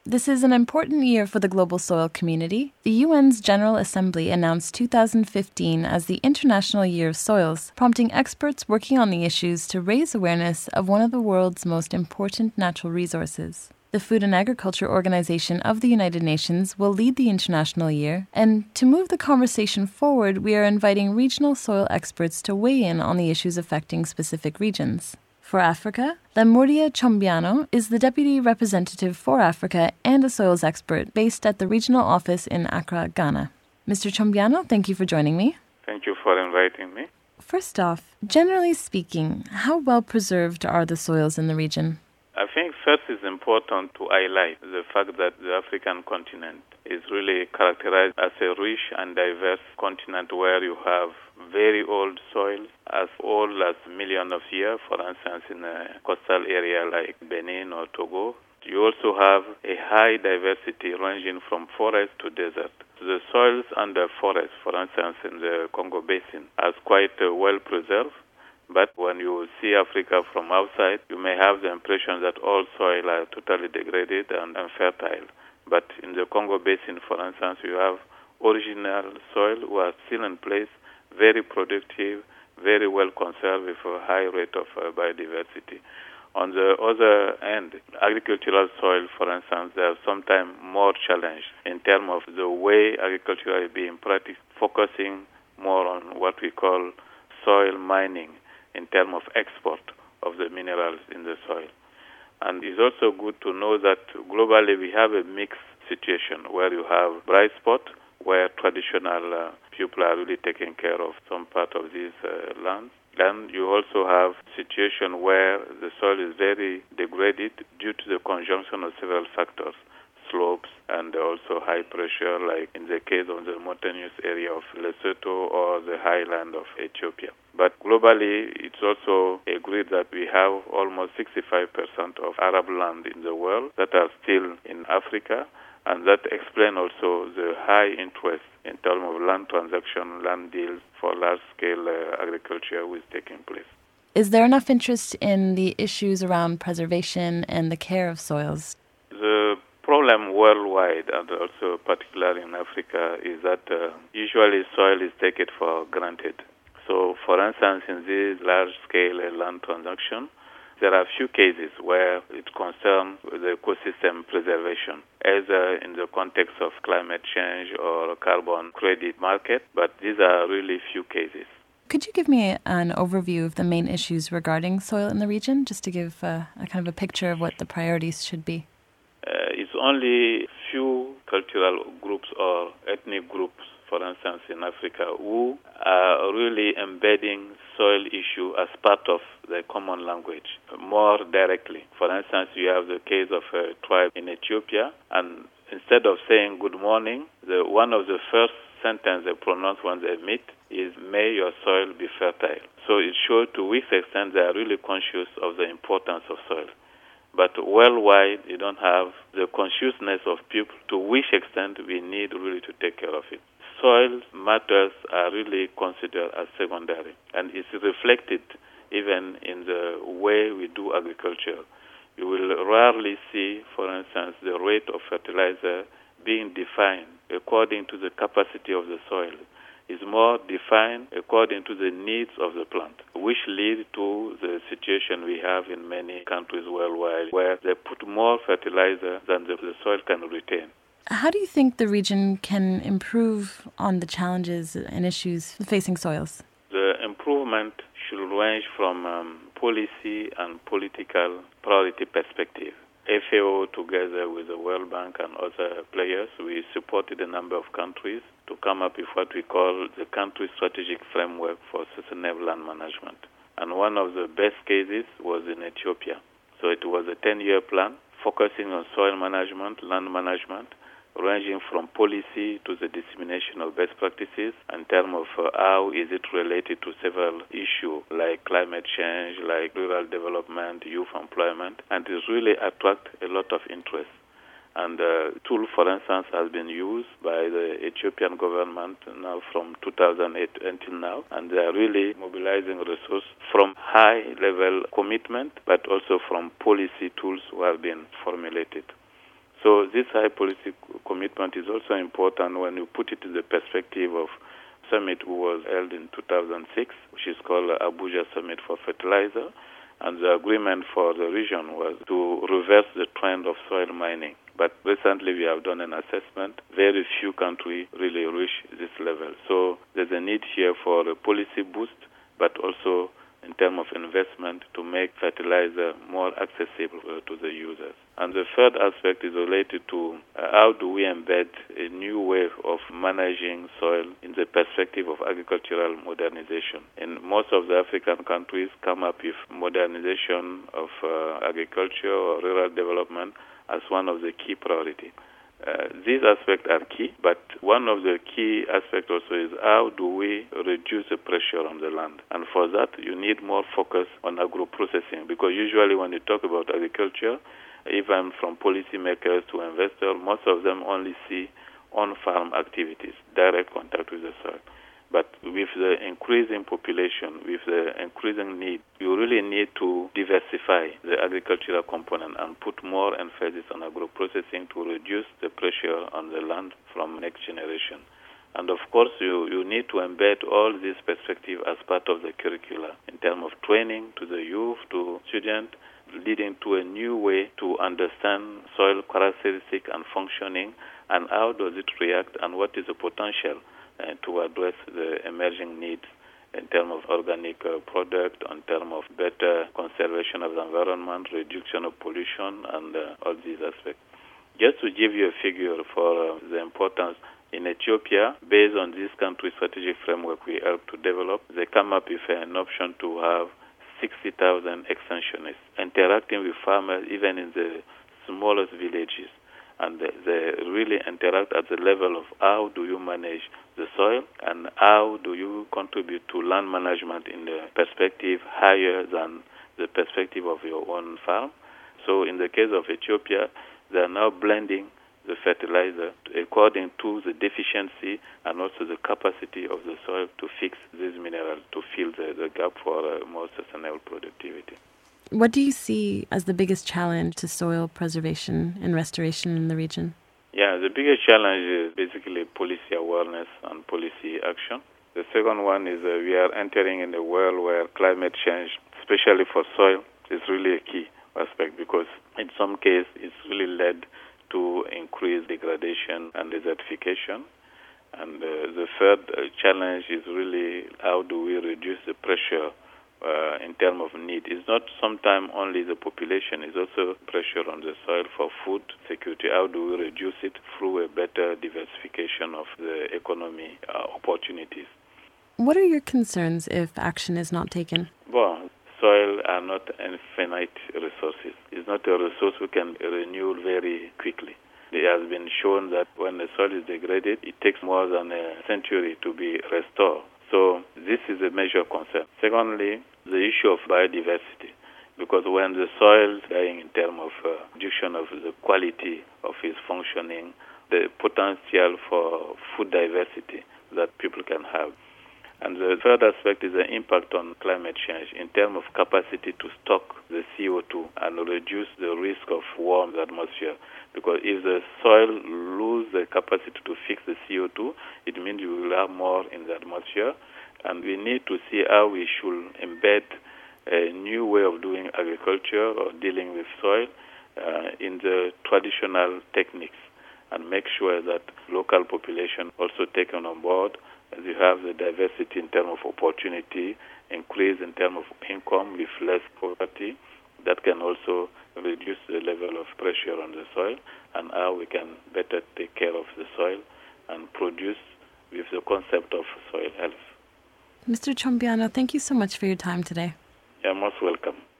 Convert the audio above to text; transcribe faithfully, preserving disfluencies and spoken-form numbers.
This is an important year for the global soil community. The U N's General Assembly announced two thousand fifteen as the International Year of Soils, prompting experts working on the issues to raise awareness of one of the world's most important natural resources. The Food and Agriculture Organization of the United Nations will lead the International Year, and to move the conversation forward, we are inviting regional soil experts to weigh in on the issues affecting specific regions. For Africa, Lamordia Chombiano is the Deputy Representative for Africa and a soils expert based at the regional office in Accra, Ghana. Mister Chombiano, thank you for joining me. Thank you for inviting me. First off, generally speaking, how well preserved are the soils in the region? I think first it's important to highlight the fact that the African continent is really characterized as a rich and diverse continent where you have very old soils as old as millions of years, for instance, in a coastal area like Benin or Togo. You also have a high diversity ranging from forest to desert. The soils under forest, for instance, in the Congo Basin, are quite uh, well preserved. But when you see Africa from outside, you may have the impression that all soil are totally degraded and unfertile. But in the Congo Basin, for instance, you have original soil who are still in place, very productive, very well conserved with a high rate of uh, biodiversity. On the other end, agricultural soil, for instance, they are sometimes more challenged in terms of the way agriculture is being practiced, focusing more on what we call soil mining, in terms of export of the minerals in the soil. And it's also good to know that globally we have a mixed situation where you have bright spots where traditional uh, people are really taking care of some part of these uh, lands. Then you also have a situation where the soil is very degraded due to the conjunction of several factors, slopes and also high pressure, like in the case of the mountainous area of Lesotho or the highland of Ethiopia. But globally, it's also agreed that we have almost sixty-five percent of Arab land in the world that are still in Africa, and that explains also the high interest in terms of land transaction, land deals for large-scale uh, agriculture which is taking place. Is there enough interest in the issues around preservation and the care of soils? The problem worldwide, and also particularly in Africa, is that uh, usually soil is taken for granted. So, for instance, in this large-scale land transaction, there are few cases where it concerns the ecosystem preservation, either in the context of climate change or carbon credit market, but these are really few cases. Could you give me an overview of the main issues regarding soil in the region, just to give uh, a kind of a picture of what the priorities should be? Uh, it's only few cultural groups or ethnic groups, for instance, in Africa, who are really embedding soil issue as part of the common language more directly. For instance, you have the case of a tribe in Ethiopia, and instead of saying good morning, the one of the first sentence they pronounce when they meet is, may your soil be fertile. So it shows to which extent they are really conscious of the importance of soil. But worldwide, you don't have the consciousness of people to which extent we need really to take care of it. Soil matters are really considered as secondary, and it's reflected even in the way we do agriculture. You will rarely see, for instance, the rate of fertilizer being defined according to the capacity of the soil. It's more defined according to the needs of the plant, which lead to the situation we have in many countries worldwide, where they put more fertilizer than the, the soil can retain. How do you think the region can improve on the challenges and issues facing soils? The improvement should range from um, policy and political priority perspective. F A O, together with the World Bank and other players, we supported a number of countries to come up with what we call the country strategic framework for sustainable land management. And one of the best cases was in Ethiopia. So it was a ten-year plan focusing on soil management, land management, ranging from policy to the dissemination of best practices in terms of uh, how is it related to several issues like climate change, like rural development, youth employment, and it really attract a lot of interest. And the uh, tool, for instance, has been used by the Ethiopian government now from two thousand eight until now, and they are really mobilizing resources from high-level commitment, but also from policy tools who have been formulated. So this high policy commitment is also important when you put it in the perspective of summit who was held in two thousand six, which is called Abuja Summit for Fertilizer. And the agreement for the region was to reverse the trend of soil mining. But recently we have done an assessment. Very few countries really reach this level. So there's a need here for a policy boost, but also in terms of investment to make fertilizer more accessible uh, to the users. And the third aspect is related to uh, how do we embed a new way of managing soil in the perspective of agricultural modernization. And most of the African countries come up with modernization of uh, agriculture or rural development as one of the key priorities. Uh, these aspects are key, but one of the key aspects also is how do we reduce the pressure on the land. And for that, you need more focus on agro-processing, because usually when you talk about agriculture, even from policymakers to investors, most of them only see on-farm activities, direct contact with the soil. But with the increasing population, with the increasing need, you really need to diversify the agricultural component and put more emphasis on agro-processing to reduce the pressure on the land from next generation. And of course, you, you need to embed all this perspective as part of the curricula in terms of training to the youth, to students, leading to a new way to understand soil characteristics and functioning, and how does it react, and what is the potential Uh, to address the emerging needs in terms of organic uh, product, in terms of better conservation of the environment, reduction of pollution, and uh, all these aspects. Just to give you a figure for uh, the importance, in Ethiopia, based on this country strategic framework we helped to develop, they come up with an option to have sixty thousand extensionists interacting with farmers even in the smallest villages. And they really interact at the level of how do you manage the soil and how do you contribute to land management in the perspective higher than the perspective of your own farm. So in the case of Ethiopia, they are now blending the fertilizer according to the deficiency and also the capacity of the soil to fix these minerals, to fill the, the gap for uh, more sustainable productivity. What do you see as the biggest challenge to soil preservation and restoration in the region? Yeah, the biggest challenge is basically policy awareness and policy action. The second one is uh, we are entering in a world where climate change, especially for soil, is really a key aspect, because in some cases it's really led to increased degradation and desertification. And uh, the third uh, challenge is really how do we reduce the pressure Uh, in terms of need. It's not sometimes only the population, it's also pressure on the soil for food security. How do we reduce it through a better diversification of the economy uh, opportunities? What are your concerns if action is not taken? Well, soil are not infinite resources. It's not a resource we can renew very quickly. It has been shown that when the soil is degraded, it takes more than a century to be restored. So this is a major concern. Secondly, the issue of biodiversity, because when the soil is dying in terms of uh, reduction of the quality of its functioning, the potential for food diversity that people can have. And the third aspect is the impact on climate change in terms of capacity to stock the C O two and reduce the risk of warm atmosphere. Because if the soil loses the capacity to fix the C O two, it means you will have more in the atmosphere. And we need to see how we should embed a new way of doing agriculture or dealing with soil uh, in the traditional techniques, and make sure that local population also taken on board. As you have the diversity in terms of opportunity, increase in terms of income with less poverty, that can also reduce the level of pressure on the soil, and how we can better take care of the soil and produce with the concept of soil health. Mister Chombiano, thank you so much for your time today. You're most welcome.